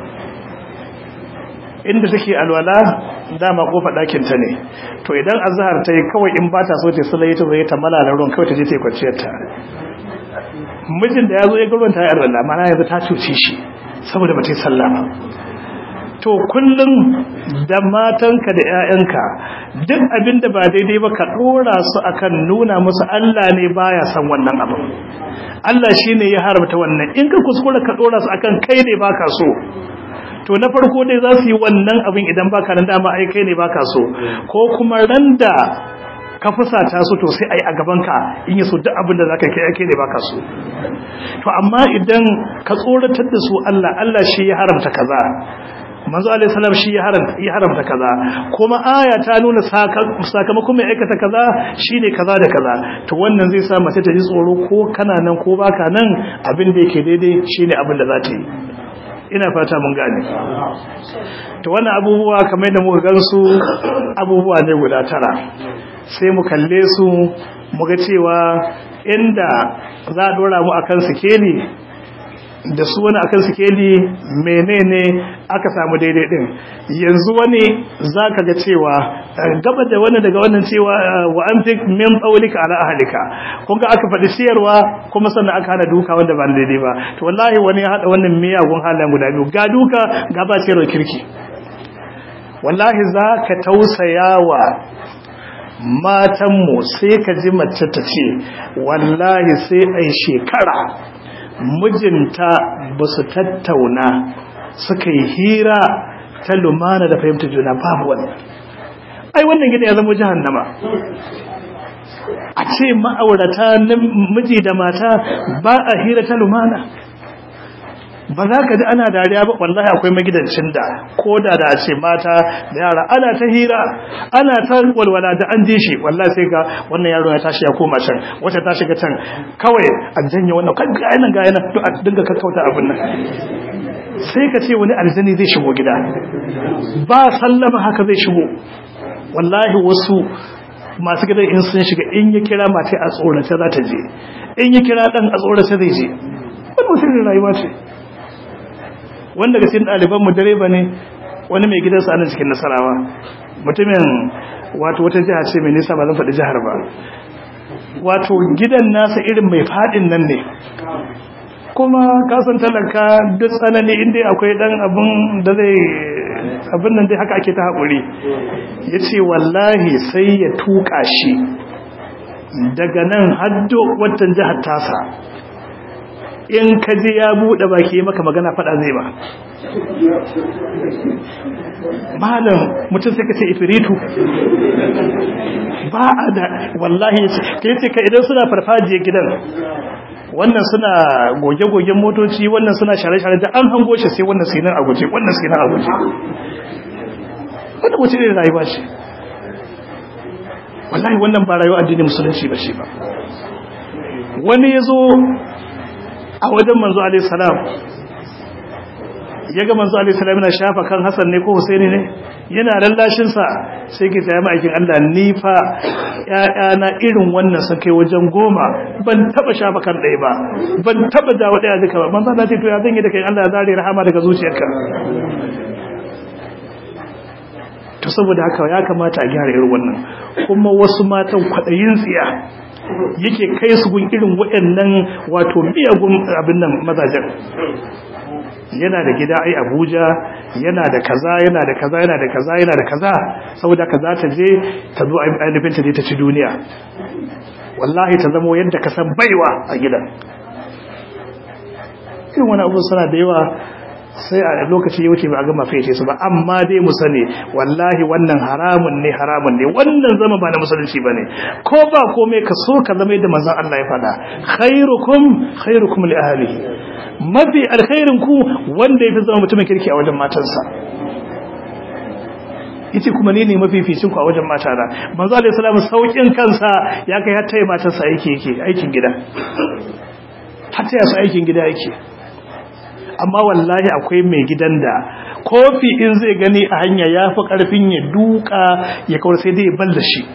inda take alwala dama kofa dakin ta ne, to idan azhar ta yi kawai in bata so ta sallai ta zai ta malala ruwan kawai ta je ta kwanciyar ta. Mijin da yazo ya ga ruwan ta yi alwala, mana yanzu ta cuce shi saboda ba ta yi sallah ba. To kullum da matanka da ƴaƴanka duk abinda ba daidai ba ka dora su akan nuna musu Allah ne baya san wannan abu, Allah shine ya haramta wannan. In ka kuskura ka dora su akan kai ne baka so, to na farko dai za su yi wannan abin idan baka nan, dama ai kai ne baka so, ko kuma randa ka fusata su to sai ai a gaban ka in yi so duk abin da zaka kai kai ne baka so. To amma idan ka tsoratar da su Allah, Allah shi ya haramta kaza, manzo alaihi salam shi ya haramta ya haramta kaza, kuma aya ta nuna sakamakon mai aikata kaza shine kaza da kaza, to wannan zai sa mace ta ji tsoro ko kana nan ko baka nan, abin da yake daidai shine abin da za ta yi. Ina fata mun gane. To wannan abubuwa kamar da muka gansu abubuwa ne guda tara, sai mu kalle su mu ga cewa inda za a dora mu akan sikeli da su wani akan sikeli menene aka samu daidai din. Yanzu wani zaka ga cewa gaba da wani daga wannan cewa wa anfik min qawlika ala ahlika, kun ga aka faɗi siyarwa kuma sannan aka hana duka wanda ba daidai ba. To wallahi wani ya hada wannan miyagun halayen guda biyu, ga duka ga ba siyarwa kirki. Wallahi zaka tausayawa matanmu, sai ka ji mace ta ce wallahi sai ai shekara mijinta ba su tattauna suka yi hira ta lumana da fahimta juna, babu wannan. Ai wannan gida ya zama jahannama. a ce ma'aurata miji da mata ba a hira ta lumana, ba za ka ji ana dariya ba. Wallahi akwai magidancin da ko da da ce mata da yara ana ta hira ana ta walwala da an ji shi, wallahi sai ga wannan yaro ya tashi ya koma can, wata ta shiga can, kawai an janye wannan kan ga yana ga yana to a dinga kakkauta abin nan, sai ka ce wani aljani zai shigo gida, ba sallama haka zai shigo. Wallahi wasu masu gidan in sun shiga, in ya kira mata a tsorace za ta je, in ya kira dan a tsorace zai je. Wani mutum rayuwa ce. Wanda ga cikin ɗaliban mu direba ne, wani mai gidansa ana cikin Nasarawa, mutumin wato wata jiha ce mai nisa, ba zan faɗi jihar ba. Wato gidan nasa irin mai faɗin nan ne, kuma kasan talaka duk tsanani inda akwai dan abin da zai abin nan dai haka ake ta haƙuri. Ya ce wallahi sai ya tuƙa shi daga nan haddo watan jihar tasa, in ka je ya buɗe baki maka magana faɗa zai ba. Malam mutum sai ka ce ifiritu ba a da wallahi ka yi ka idan suna farfajiyar gidan, wannan suna goge-gogen motoci, wannan suna share-share, da an hango shi sai wannan sinan a guje, wannan sinan a guje. Wannan wace ne rayuwa ce? Wallahi wannan ba rayuwa addinin musulunci ba shi ba. Wani ya zo a wajen manzo alaihi salam, ya ga manzo alaihi salam yana shafa kan Hassan ne ko Husaini ne, yana lallashin sa, sai ke tsaya ma'aikin Allah, ni fa ƴaƴana irin wannan sun kai wajen goma, ban taba shafa kan ɗaya ba, ban taba dawo ɗaya duka ba. Manzo Allah ce to ya zan yi da kai, Allah ya zare rahama daga zuciyarka. To saboda haka ya kamata a gyara irin wannan. Kuma wasu matan kwaɗayin tsiya yake kai su gun irin waɗannan wato miyagun abin nan mazajen. Yana da gida ai Abuja, yana da kaza yana da kaza yana da kaza yana da kaza, saboda kaza ta je ta zo ainihin ta je ta ci duniya. Wallahi ta zama yadda ka san baiwa a gidan. Irin wani abu suna da yawa, sai a lokaci ya wuce ba a gama faice su ba. Amma dai mu sani wallahi wannan haramun ne, haramun ne, wannan zama ba na musulunci ba ne. Ko ba komai ka so ka zama yadda manzon Allah ya faɗa, khairukum khairukum li ahlihi, mafi alkhairin ku wanda yafi zama mutumin kirki a wajen matansa. Yace kuma ni ne mafificin ku a wajen matana. Manzo alaihi salamu saukin kansa ya kai har tayi matarsa yake yake aikin gida, har tayi su aikin gida yake. Amma wallahi akwai mai gidan da kofi in zai gani a hanya ya fi karfin ya duka ya kawar, sai dai ya bal da shi,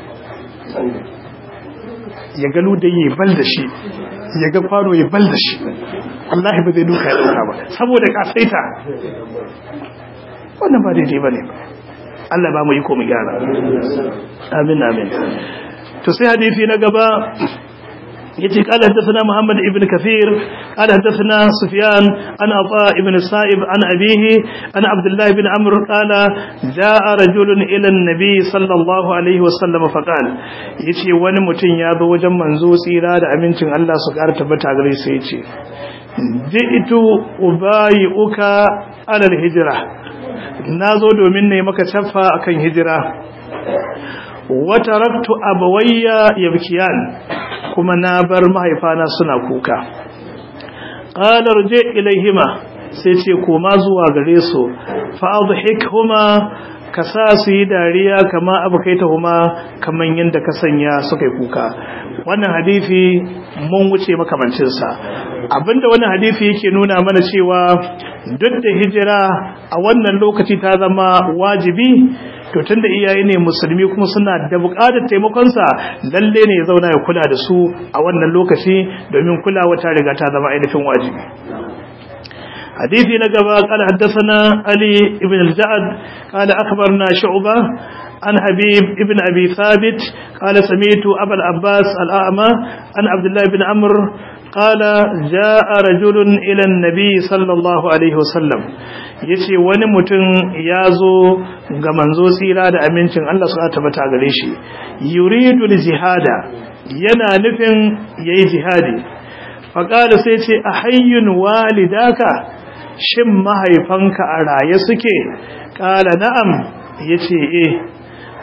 ya gano da ya bal da shi, ya ga kwano ya bal da shi. Wallahi ba zai duka ya dauka ba, saboda kasaita. Wannan ba daidai ba ne. Allah ba mu yi ko mu gyara. Amin amin. To sai hadisi na gaba yace qala hadathana Muhammad ibn Kathir qala hadathana Sufyan an Ata ibn Sa'ib an abihi an Abdullah ibn Amr qala jaa rajulun ila an-nabi sallallahu alaihi wasallam faqala, yace wani mutum ya zo wajen manzo tsira da amincin Allah su ƙara tabbata gare shi, yace ji'tu ubayyuka ala al-hijra, nazo domin ne maka tafa akan hijira. Wa taraktu abawayya yabkiyan, kuma na bar mahaifana suna kuka. Qala rji ilaihima, sai ce koma zuwa gare su, fa adhikhuma, ka sa su yi dariya kama abkaitahuma, kaman yanda ka sanya suka yi kuka. Wannan hadisi mun wuce makamancin sa. Abinda wannan hadisi yake nuna mana cewa duk da hijira a wannan lokaci ta zama wajibi, to tunda iyaye ne musulmi kuma suna da buƙatar taimakon sa, lalle ne ya zauna ya kula da su a wannan lokaci, domin kulawa ta riga ta zama ainihin wajibi. Hadisi na gaba, qala haddathana Ali ibn al-Ja'd qala akhbarna Shu'bah an Habib ibn Abi Thabit qala sami'tu Abu al-Abbas al-A'ma an Abdullah ibn Amr qala jaa rajulun ila an-nabi sallallahu alaihi wasallam, yace wani mutum yazo ga manzo tsira da amincin Allah su tabbata gare shi, yuridu al-jihada, yana nufin yayi jihadi. Faqala sai ce ahayyun walidaka, shin mahaifanka a raye suke? Qala na'am, yace eh.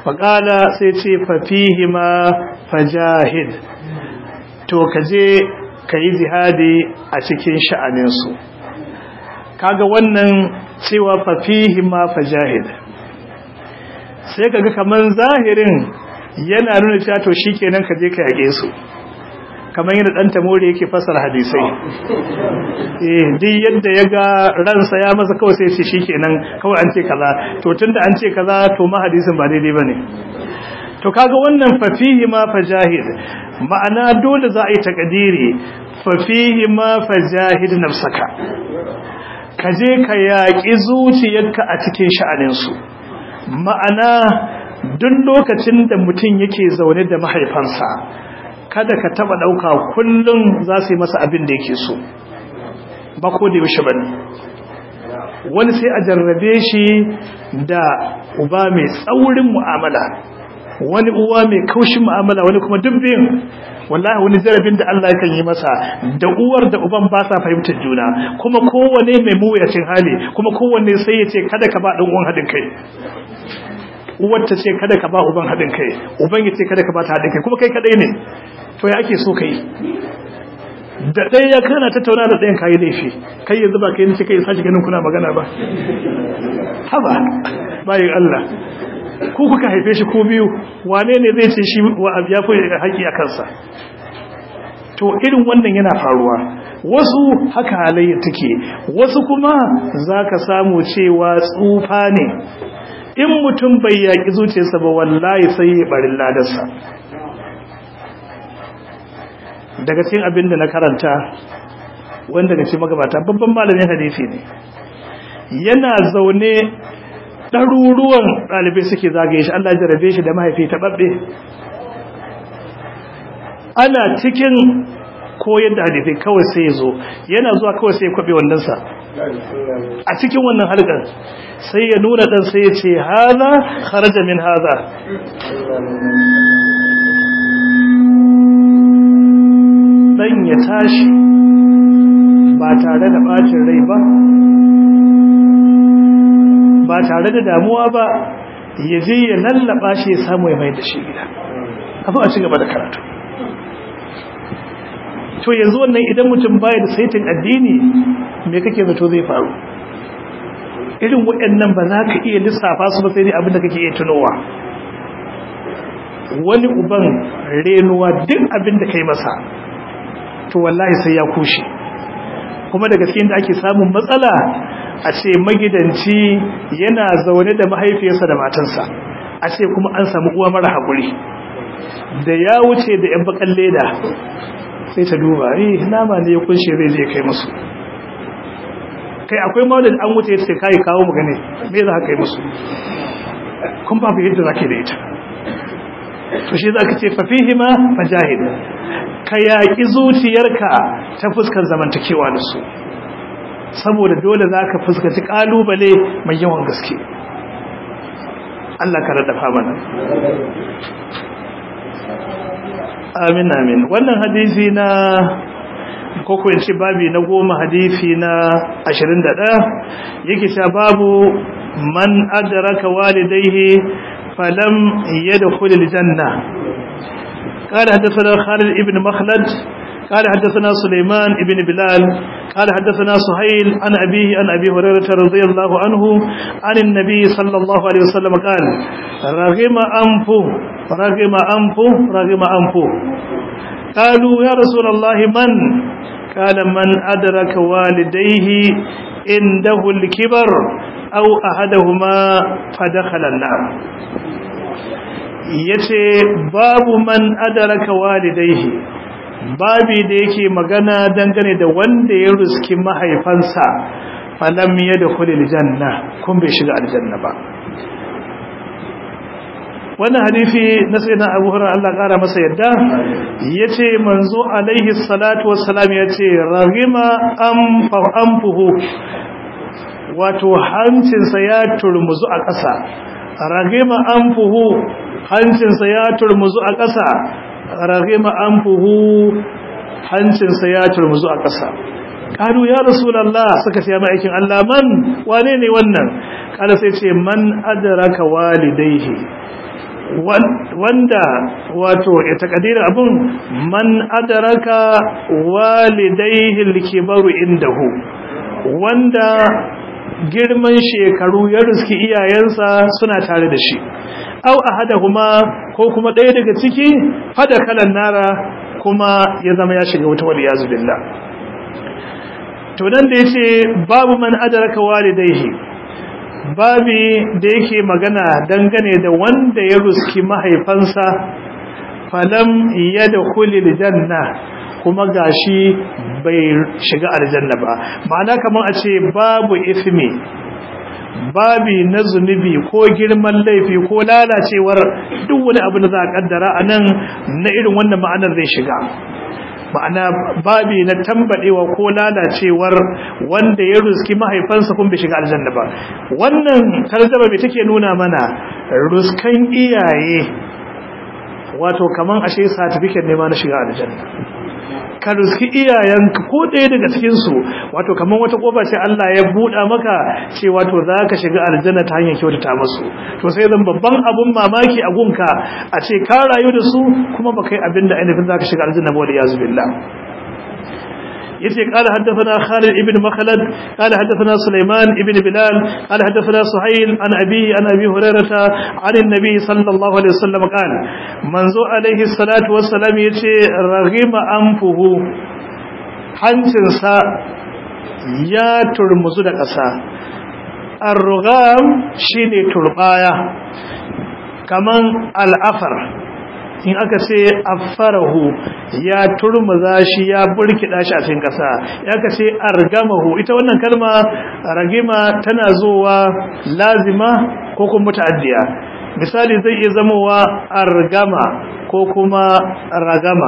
faqala sai ce fa fihi ma fajahid to kaje kai jihadi a cikin sha'anin su kaga wannan cewa fa fihi ma fajahid sai kaga kaman zahirin yana nuna cewa to shikenan kaje ka yage su kaman yadda dan tamori yake fasara hadisai eh duk yadda yaga ransa ya masa kawai sai ce shikenan kawai an ce kaza to tunda an ce kaza to ma hadisin ba daidai bane to kaga wannan fa fihi ma fajahid ma'ana dole za a yi takadiri fa fihi ma fajahid nafsaka kaje ka yaki zuciyarka a cikin sha'anin su ma'ana duk lokacin da mutum yake zaune da mahaifansa kada ka taba dauka kullum za su yi masa abin da yake so ba ko da yaushe bane wani sai a jarrabe shi da uba mai tsaurin mu'amala wani uwa mai kaushin mu'amala wani kuma dubbin wallahi wani jarabin da Allah yakan yi masa da uwar da uban ba sa fahimtar juna kuma kowanne mai muyacin hali kuma kowanne sai ya ce kada ka ba dan uwan hadin kai uwar ta ce kada ka ba uban hadin kai uban ya ce kada ka ba ta hadin kai kuma kai kadai ne to ya ake so kai da dai ya kana tattauna da ɗayan kai laifi kai yanzu ba kai ne kai sashi ganin kuna magana ba haba bayin Allah ku kuka haife shi ko biyu wane ne zai ce shi wa ya fi haƙi a kansa to irin wannan yana faruwa wasu haka halayya take wasu kuma zaka samu cewa tsufa ne in mutum bai yaƙi zuciyarsa ba wallahi sai ya barin ladarsa daga cikin abin da na karanta wanda daga cikin magabata babban malamin hadisi ne yana zaune ɗaruruwan ɗalibai suke zagaye shi Allah jarabe shi da mahaifi ta ɓaɓɓe ana cikin koyar da hadisi kawai sai zo yana zuwa kawai sai ya kwaɓe wandonsa a cikin wannan halkar sai ya nuna ɗan sai ya ce haza kharaja min haza ɗan ya tashi ba tare da ɓacin rai ba ba tare da damuwa ba ya je ya lallaba shi ya samu ya mai da shi gida abu a cigaba da karatu to yanzu wannan idan mutum baya da saitin addini me kake zato zai faru irin waɗannan ba za ka iya lissafa su ba sai dai abin da kake iya tunowa wani uban renuwa duk abin da kai masa to wallahi sai ya kushe kuma daga cikin da ake samun matsala a ce magidanci yana zaune da mahaifiyarsa da matansa a ce kuma an samu uwa mara haƙuri da ya wuce da yan bakan leda sai ta duba eh nama ne ya kunshe zai je kai musu kai akwai ma da an wuce ya ce kai kawo mu gane me za ka kai musu kun babu yadda zake da ita to shi zaka ce fa fihima fajahid ka yaki zuciyarka ta fuskar zamantakewa da su saboda dole zaka fuskanci kalubale mai yawan gaske Allah ka radafa mana amin amin wannan hadisi na koko in ce babi na goma hadisi na ashirin da ɗaya yake cewa babu man adraka walidayhi falam yadkhul aljanna قال حدثنا خالد ابن مخلد قال حدثنا سليمان ابن بلال قال حدثنا سهيل عن أبيه عن أبي هريرة رضي الله عنه عن النبي صلى الله عليه وسلم قال رغم أنفه رغم أنفه رغم أنفه قالوا يا رسول الله من قال من أدرك والديه عنده الكبر أو أحدهما فدخل النار yace babu man adaraka walidayhi babi da yake magana dangane da wanda ya ruski mahaifansa falam yadkhulul janna kun bai shiga aljanna ba wannan hadisi na sayyidina Abu Hurairah Allah kara masa yadda yace manzo alaihi salatu wassalam yace raghima anfa anfuhu wato hancinsa ya turmuzu a ƙasa raghima anfuhu hancinsa ya turmuzu a ƙasa raghima anfuhu hancinsa ya turmuzu a ƙasa qalu ya rasulullah suka ce mai aikin Allah man wane ne wannan kala sai ce man adraka walidayhi wanda wato ya takadira abun man adraka walidayhi al-kibaru indahu wanda girman shekaru ya riski iyayensa suna tare da shi aw ahadahuma ko kuma ɗaya daga ciki fada kalan nara kuma ya zama ya shiga wuta wal yazu billah to dan da yace babu man adraka walidayhi babi da yake magana dangane da wanda ya ruski mahaifansa falam yadkhulul janna kuma gashi bai shiga aljanna ba ma'ana kaman a ce babu ismi babi na zunubi ko girman laifi ko lalacewar duk wani abu da za a kaddara anan na irin wannan ma'anar zai shiga ma'ana babi na tambadewa ko lalacewar wanda ya ruski mahaifansa kun bai shiga aljanna ba wannan tarjuma me take nuna mana ruskan iyaye wato kaman ashe certificate ne ma na shiga aljanna ka ruski iyayenka ko ɗaya daga cikin su wato kaman wata kofa ce Allah ya buɗa maka ce wato zaka shiga aljanna ta hanyar kyautata musu to sai zan babban abun mamaki a gunka a ce ka rayu da su kuma baka yi abinda ainihin zaka shiga aljanna ba wal yazu billah yace qala haddathana Khalid ibn Makhlad qala haddathana Sulaiman ibn Bilal qala haddathana Suhayl an abi an abi Hurairah an an-nabi sallallahu alaihi wasallam qala manzo alaihi salatu wassalam yace raghima anfuhu hancinsa ya turmuzu da ƙasa ar-rugham shine turbaya kaman al-afar in aka ce afarahu ya turmuza shi ya burkida shi a cikin kasa ya aka ce argamahu ita wannan kalma ragima tana zuwa lazima ko kuma mutaaddiya misali zai iya zamowa argama ko kuma ragama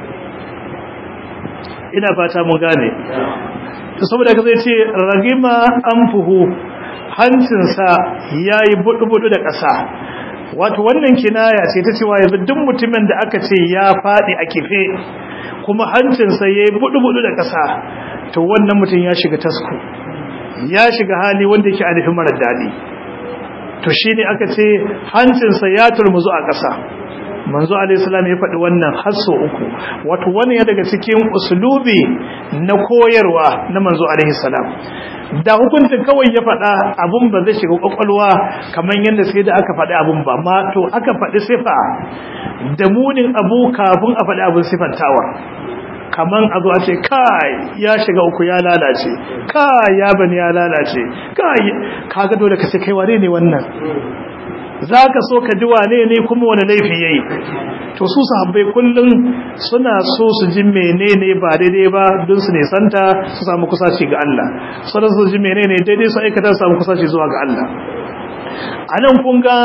ina fata mun gane to saboda ka zai ce ragima anfuhu hancinsa yayi budu-budu da kasa wato wannan kinaya ce ta cewa yanzu duk mutumin da aka ce ya fadi a kife kuma hancinsa yayi budu-budu da ƙasa to wannan mutum ya shiga tasku ya shiga hali wanda yake alifin mara dadi to shine aka ce hancinsa ya turmuzu a ƙasa manzo alaihi salam ya faɗi wannan hasso uku wato wani ya daga cikin uslubi na koyarwa na manzo alaihi salam da hukuncin kawai ya faɗa abun ba zai shiga kwakwalwa kamar yadda sai da aka faɗi abun ba ma to aka faɗi sifa da munin abu kafin a faɗi abun sifantawa kaman a zo a ce kai ya shiga uku ya lalace kai ya bani ya lalace kai kaga dole ka ce kai wane ne wannan zaka so ka ji wane ne kuma wani laifi yayi to su sahabbai kullun suna so su ji menene ba daidai ba don su ne santa su samu kusaci ga Allah sannan su ji menene daidai su aikata su samu kusaci zuwa ga Allah anan kun ga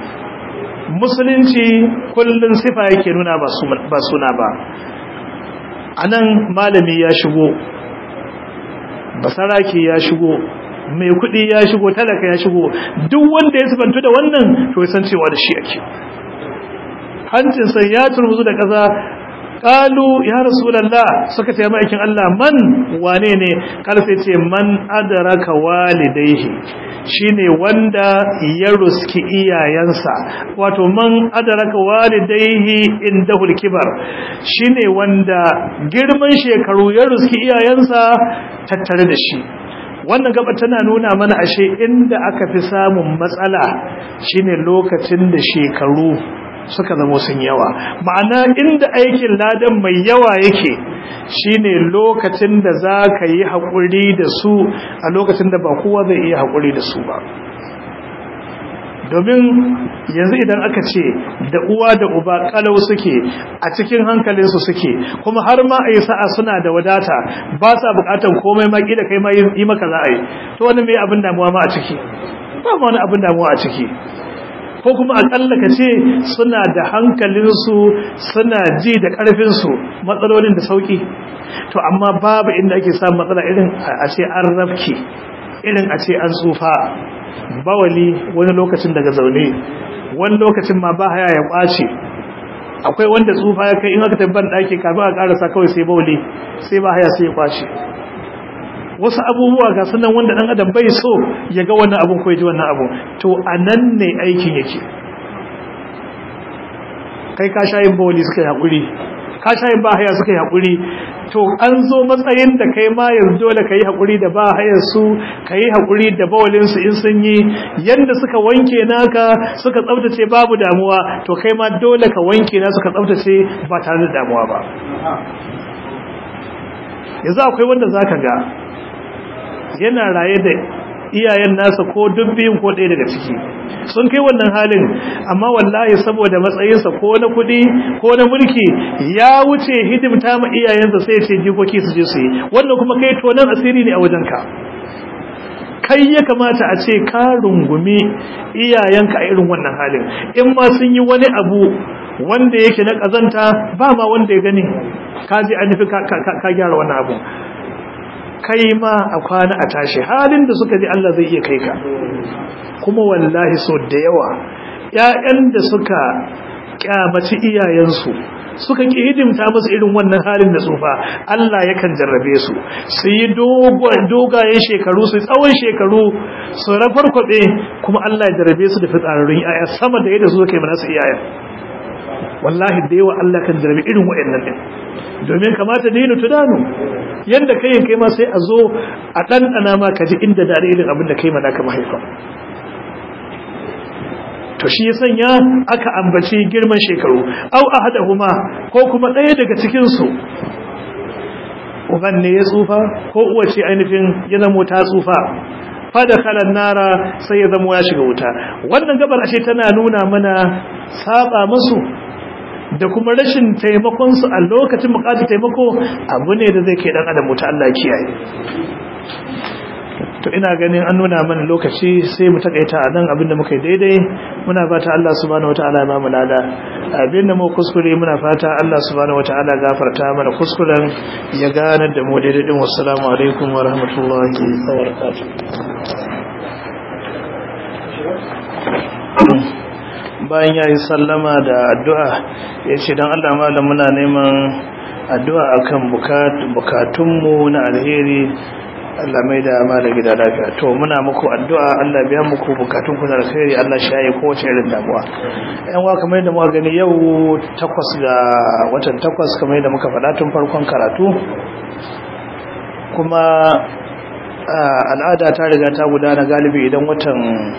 musulunci kullun sifa yake nuna ba su ba suna ba anan malami ya shigo basaraki ya shigo mai kudi ya shigo talaka ya shigo duk wanda ya sifantu da wannan to ya san cewa da shi ake hancin sai ya turmuzu da kaza qalu ya rasulullah suka ce mai aikin Allah man wane ne karfe ce man adraka walidayhi shine wanda ya ruski iyayensa wato man adraka walidayhi indahul kibar shine wanda girman shekaru ya ruski iyayensa tattare da shi wannan gaba tana nuna mana ashe inda aka fi samun matsala shine lokacin da shekaru suka zama sun yawa ma'ana inda aikin ladan mai yawa yake shine lokacin da zaka yi hakuri da su a lokacin da ba kowa zai iya hakuri da su ba domin yanzu idan aka ce da uwa da uba kalau suke a cikin hankalinsu suke kuma har ma a yi sa'a suna da wadata ba sa bukatan komai ma kila kai ma yi maka za a yi to wani mai abin damuwa ma a ciki ba ma wani abin damuwa a ciki ko kuma akalla ka ce suna da hankalinsu suna ji da ƙarfinsu matsalolin da sauki to amma babu inda ake samun matsala irin a ce an rafke irin a ce an tsufa bawali wani lokacin daga zaune wani lokacin ma ba haya ya kwace akwai wanda tsufa ya kai in aka tabban daki kafin a karasa kawai sai bawali sai ba haya sai ya kwace wasu abubuwa ga sunan wanda dan adam bai so ya ga wannan abun ko ya ji wannan abun to anan ne aikin yake kai ka shayin bawali suka yi haƙuri, ka shayin ba haya suka yi haƙuri, to an zo matsayin da kai ma yanzu dole ka yi haƙuri da ba hayar su, ka yi haƙuri da bawalinsu in sun yi yadda suka wanke naka suka tsaftace babu damuwa, to kai ma dole ka wanke na suka tsaftace ba tare da damuwa ba. Yanzu akwai wanda za ka ga yana raye da iyayen nasa ko dubbin ko ɗaya daga ciki sun kai wannan halin, amma wallahi saboda matsayinsa ko na kuɗi ko na mulki ya wuce hidimta ma iyayensa sai ce jikoki su je su yi, wannan kuma kai tonan asiri ne a wajenka. Kai ya kamata a ce ka rungumi iyayenka a irin wannan halin, in ma sun yi wani abu wanda yake na ƙazanta ba ma wanda ya gani ka ji an nufi ka gyara wannan abu. Kai ma a kwana a tashi halin da suka ji Allah zai iya kai ka. Kuma wallahi so da yawa ƴaƴan da suka kyamaci iyayensu suka ki hidimta musu irin wannan halin da tsufa, Allah yakan jarrabe su su yi dogayen shekaru su tsawon shekaru su rafarkwabe, kuma Allah ya jarrabe su da fitsararrun ƴaƴa sama da yadda su suka yi mana su iyayen. Wallahi da yawa Allah kan jarrabe irin waɗannan din, domin kamata dinu tudanu, yanda kai kai ma sai a zo a ɗanɗana ma ka ji inda da irin abin da kai ma naka mahaifa. To shi ya sanya aka ambaci girman shekaru, au ahadahuma ko kuma ɗaya daga cikin su uban ne ya tsufa ko uwa ce ainihin ya zama ta tsufa, fada kalan nara sai ya zama ya shiga wuta. Wannan gabar ashe tana nuna mana saba musu da kuma rashin taimakon su a lokacin bukatar taimako abu ne da zai kai dan adam wuta, Allah ya kiyaye. To ina ganin an nuna mana lokaci sai mu takaita a nan abinda muka yi daidai muna fata Allah subhanahu wataala ya ba mu lada, abinda mu kuskure muna fata Allah subhanahu wataala gafarta mana kuskuren ya gane da mu daidai din. Wassalamu alaikum wa rahmatullahi wa barakatuh. Bayan yayi sallama da addu'a yace dan Allah malam muna neman addu'a akan bukatunmu na alheri, Allah mai da mala gida lafiya. To muna muku addu'a Allah biya muku bukatun ku na alkhairi, Allah shi yayi kowace irin damuwa. Yan wa kamar yadda muka gani yau takwas ga watan takwas kamar yadda muka faɗa tun farkon karatu, kuma al'ada ta riga ta gudana galibi idan watan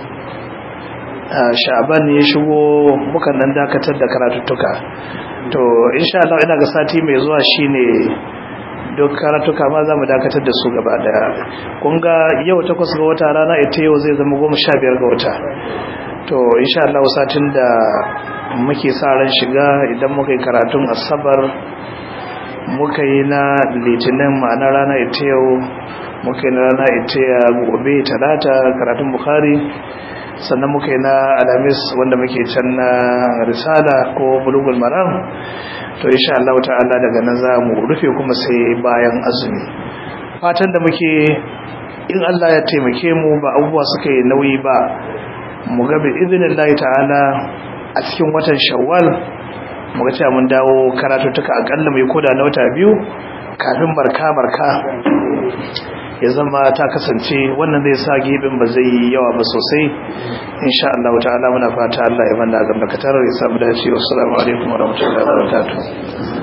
Sha'ban ya shigo muka nan dakatar da karatuttuka. To insha Allah ina ga sati mai zuwa shine duk karatuka ma za mu dakatar da su gaba daya. Kun ga yau takwas ga wata, rana ita yau zai zama goma sha biyar ga wata. To insha Allah satin da muke sa ran shiga idan muka yi karatun asabar muka yi na litinin ma'ana rana ita yau, muka yi na rana ita ya gobe talata karatun bukhari, sannan muka yi na alamis wanda muke can na risala ko bulugul maram. To insha Allah ta'ala daga nan za mu rufe kuma sai bayan azumi. Fatan da muke in Allah ya taimake mu ba abubuwa suka yi nauyi ba, mu ga bi idinillahi ta'ala a cikin watan Shawwal mu ga cewa mun dawo karatuttuka akalla mai koda na wata biyu kafin barka barka ya zama ta kasance wannan zai sa gibin ba zai yi yawa ba sosai. Insha Allah ta'ala muna fata Allah ya banda gamda katar ya samu dace. Wassalamu alaikum warahmatullahi wabarakatuh.